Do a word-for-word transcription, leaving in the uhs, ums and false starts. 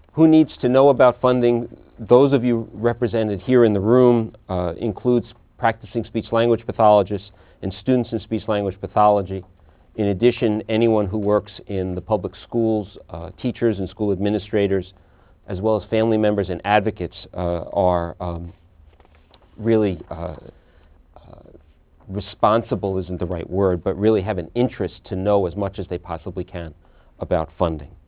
Who needs to know about funding? Those of you represented here in the room uh, includes practicing speech-language pathologists and students in speech-language pathology. In addition, anyone who works in the public schools, uh, teachers and school administrators, as well as family members and advocates uh, are um, really uh, responsible isn't the right word, but really have an interest to know as much as they possibly can about funding.